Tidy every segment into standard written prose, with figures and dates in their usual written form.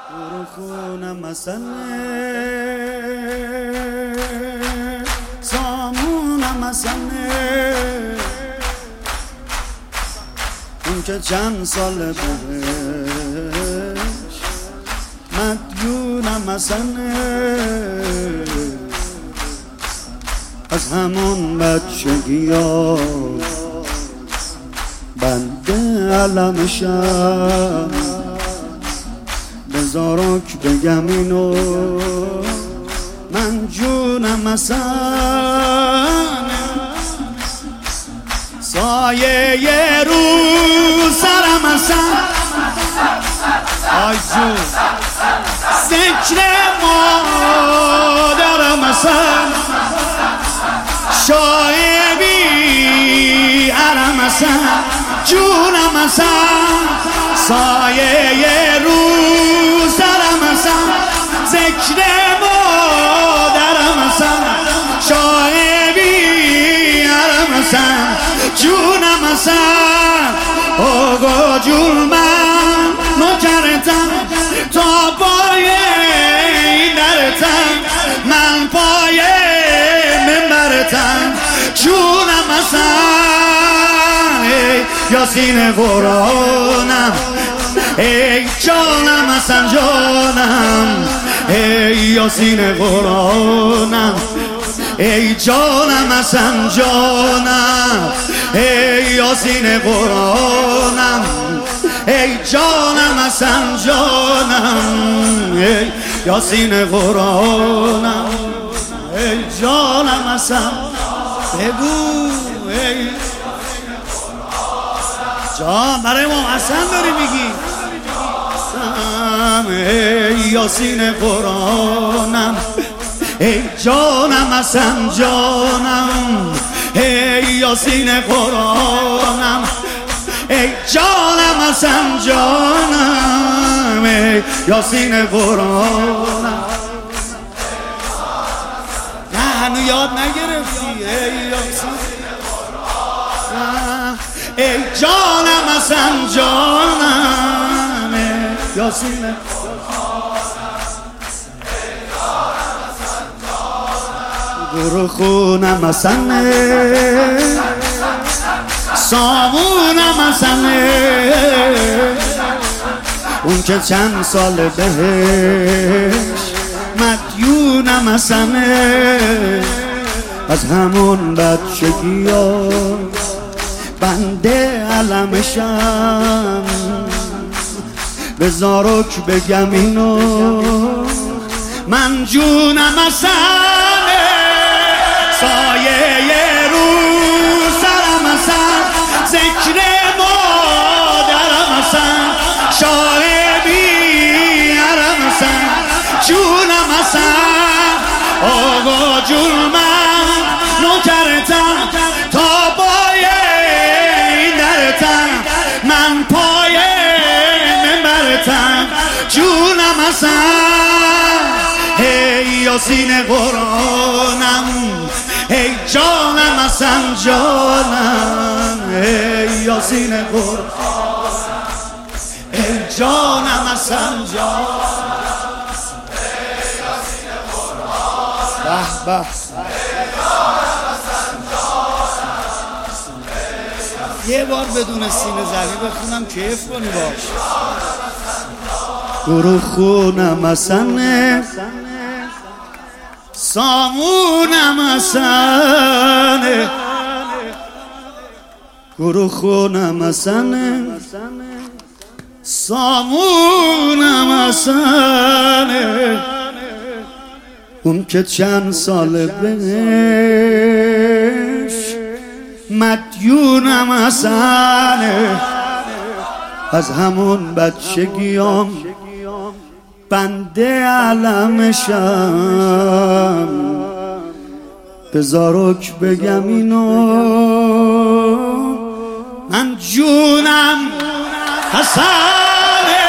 خونم مسنه سامونم مسنه اون که چند سال بهش مدیونم مسنه از همون بچگی ها بنده علمشم بذارک بگم اینو من جونم مسنه سایه یه رو سرم مسن آی جون ذکر مادرم مسن شایبی عرم مسن جونم مسن سایه یه رو سرم مسن ذکر مادرم مسن شایبی عرم مسن جونم مسن آقا جون من نکرتم تا پای این درتم من پای منبرتم جونم مسن ای یاسین قرآنم ای جانم مسن جانم ای یاسین قرآنم ای جانم مسن جانم ای یاسین قرآنم ای جانم مسن جانم ای یاسین قرآنم ای جانم مسن بگو ای جان برای ما حسن داری میگی ای یاسین قرآنم ای جانم حسن جانم ای یاسین قرآنم ای جانم حسن جانم ای یاسین قرآنم نه هنو یاد نگرفتی ای یاسین ای جانم حسن جانم ای یاسین برو خونم مسنه سامونم مسنه اون که چند سال بهش مدیونم مسنه از همون بچگی ها بنده علمشم بذارک بگم اینو من جونم مسنه سایه یه رو سرم مسن ذکر مادرم مسن شایبی عرم مسن جونم مسن آقا جون من نکرتم تا پای این درتم من پای منبرتم جونم مسن ای یاسین قرآنم ای جانم حسن جانم ای یاسین قرآنم ای جانم حسن جانم ای یاسین قرآنم به به یه بار بدون سینه زنی بخونم کیف کنی باش برو خونم مسنه سامونم مسنه برو خونم مسنه سامونم مسنه اون که چند سال بهش مدیونم مسنه از همون بچگیام بنده علمشم بذارک بگم اینو من جونم حسنه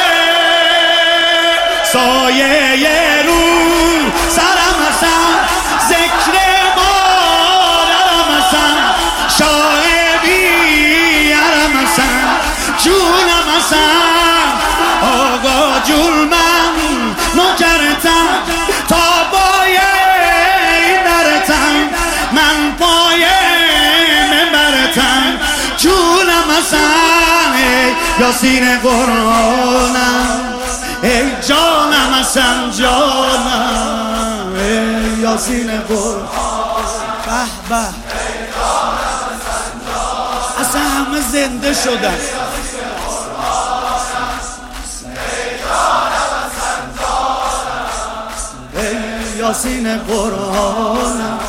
سایه یه رو سرم حسن ذکر مادرم حسن شایبی عرم حسن جونم حسن آقا جون من یاسین قرآنم، ای جانم اصلا جانم، ای یاسین قرآنم. به به اصلا همه زنده شدن. ای یاسین قرآنم،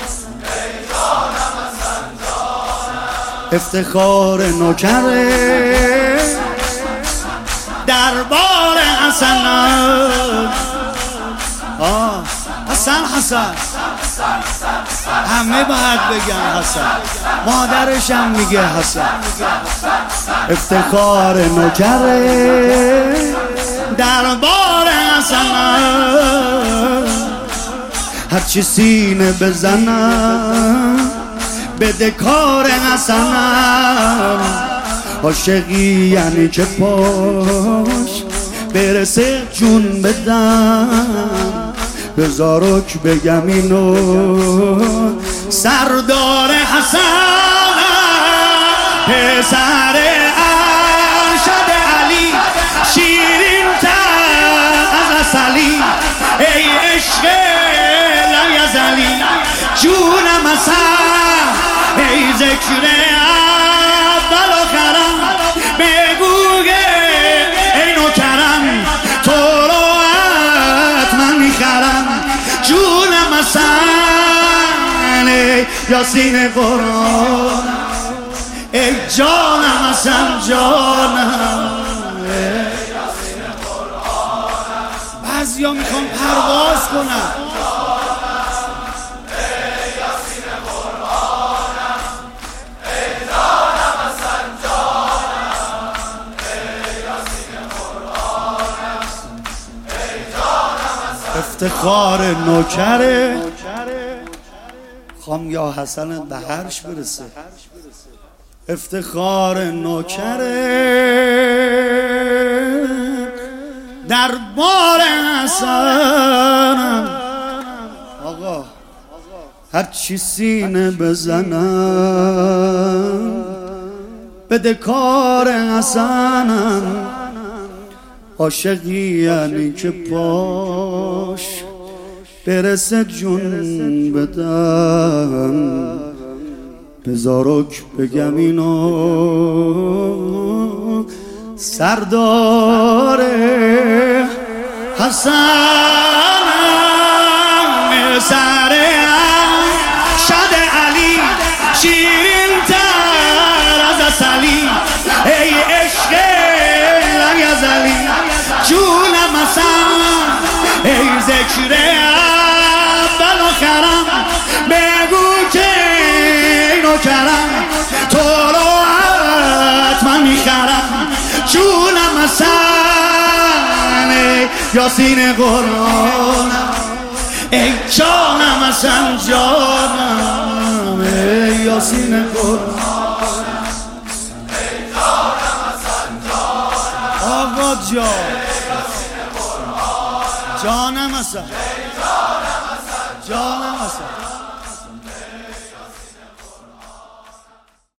افتخار نوکره دربار حسن. حسن همه باید بگن حسن، مادرش هم میگه حسن. افتخار نوکره دربار حسن، هرچی سینه بزنم بده کار حسنم. عاشقی یعنی که پاش برسه جون بدم، بزارک بگم اینو سردار حسن، پسر ارشد علی، شیرین تر از عسلی، ای عشق لایزالی جونم حسن، ای ذکر اول آخرم، بگو ای نوکرم تو رو حتما میخرم، جونم حسن، ای یاسین قرآن، ای جانم حسن جانم، ای یاسین قرآن. بعضیا میخوان پرواز کنن. افتخار نوکره خوام یا حسن به هرش برسه. افتخار نوکره در بار حسنم. آقا هرچی سینه بزنم بده کار حسنم. عاشقی یعنی که پاش برسه جون بدم، بزارک بگم اینو سردار حسنم، سر ارشد علی، شیرین تر از عسلی، ای عشق لایزالی جونم حسن، ای ذکر اول آخرم، بگو که ای نوکرم تو رو حتما میخرم، جونم حسن، ای یاسین قرآنم، ای جانم حسن جانم، ای یاسین قرآنم، ای جانم حسن جانم. آقا جان جانم حسن، جانم حسن.